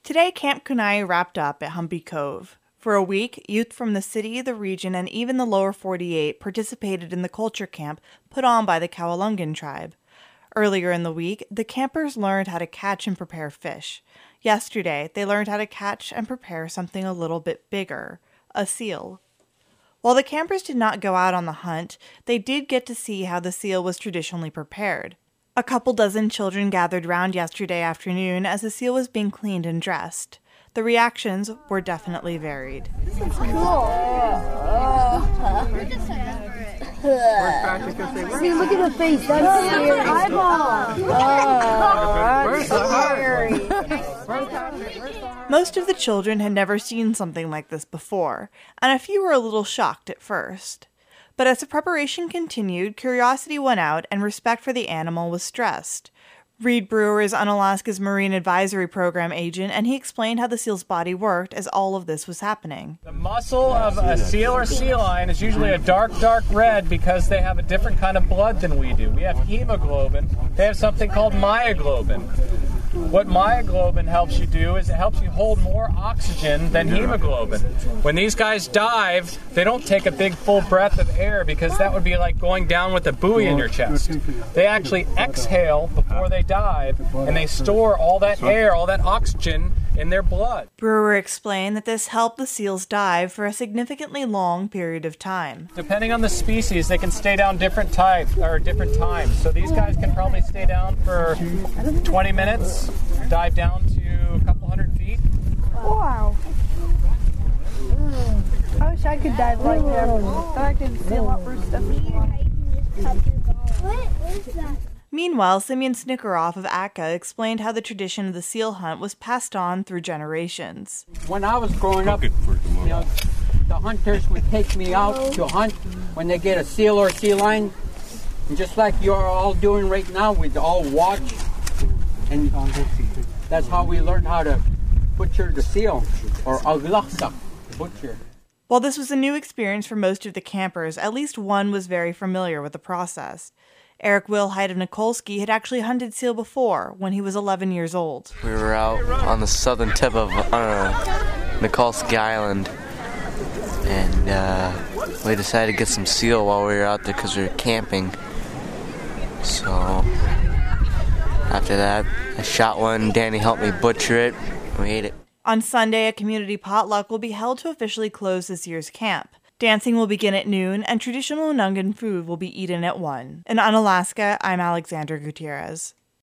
Today, Camp Kunai wrapped up at Humpy Cove. For a week, youth from the city, the region, and even the lower 48 participated in the culture camp put on by the Kawalungan tribe. Earlier in the week, the campers learned how to catch and prepare fish. Yesterday, they learned how to catch and prepare something a little bit bigger, a seal. While the campers did not go out on the hunt, they did get to see how the seal was traditionally prepared. A couple dozen children gathered round yesterday afternoon as the seal was being cleaned and dressed. The reactions were definitely varied. It's cool. See, look at the face. That's scary. Eyeball. Most of the children had never seen something like this before, and a few were a little shocked at first. But as the preparation continued, curiosity won out and respect for the animal was stressed. Reed Brewer is Unalaska's Marine Advisory Program agent, and he explained how the seal's body worked as all of this was happening. The muscle of a seal or sea lion is usually a dark red because they have a different kind of blood than we do. We have hemoglobin. They have something called myoglobin. What myoglobin helps you do is it helps you hold more oxygen than hemoglobin. When these guys dive, they don't take a big full breath of air because that would be like going down with a buoy in your chest. They actually exhale before they dive, and they store all that air, all that oxygen in their blood. Brewer explained that this helped the seals dive for a significantly long period of time. Depending on the species, they can stay down different times. So these guys can probably stay down for 20 minutes, dive down to a couple hundred feet. Wow. I wish I could dive like that. I could seal up for stuff. What is that? Meanwhile, Simeon Snickeroff of ACA explained how the tradition of the seal hunt was passed on through generations. When I was growing up, the hunters would take me out to hunt when they get a seal or sea lion. And just like you're all doing right now, we'd all watch. And that's how we learned how to butcher the seal, or aglaksak, butcher. While this was a new experience for most of the campers, at least one was very familiar with the process. Eric Wilhite of Nikolsky had actually hunted seal before, when he was 11 years old. We were out on the southern tip of Nikolsky Island, and we decided to get some seal while we were out there because we were camping. So after that, I shot one, Danny helped me butcher it, and we ate it. On Sunday, a community potluck will be held to officially close this year's camp. Dancing will begin at noon, and traditional Unungan food will be eaten at 1. In Unalaska, I'm Alexandra Gutierrez.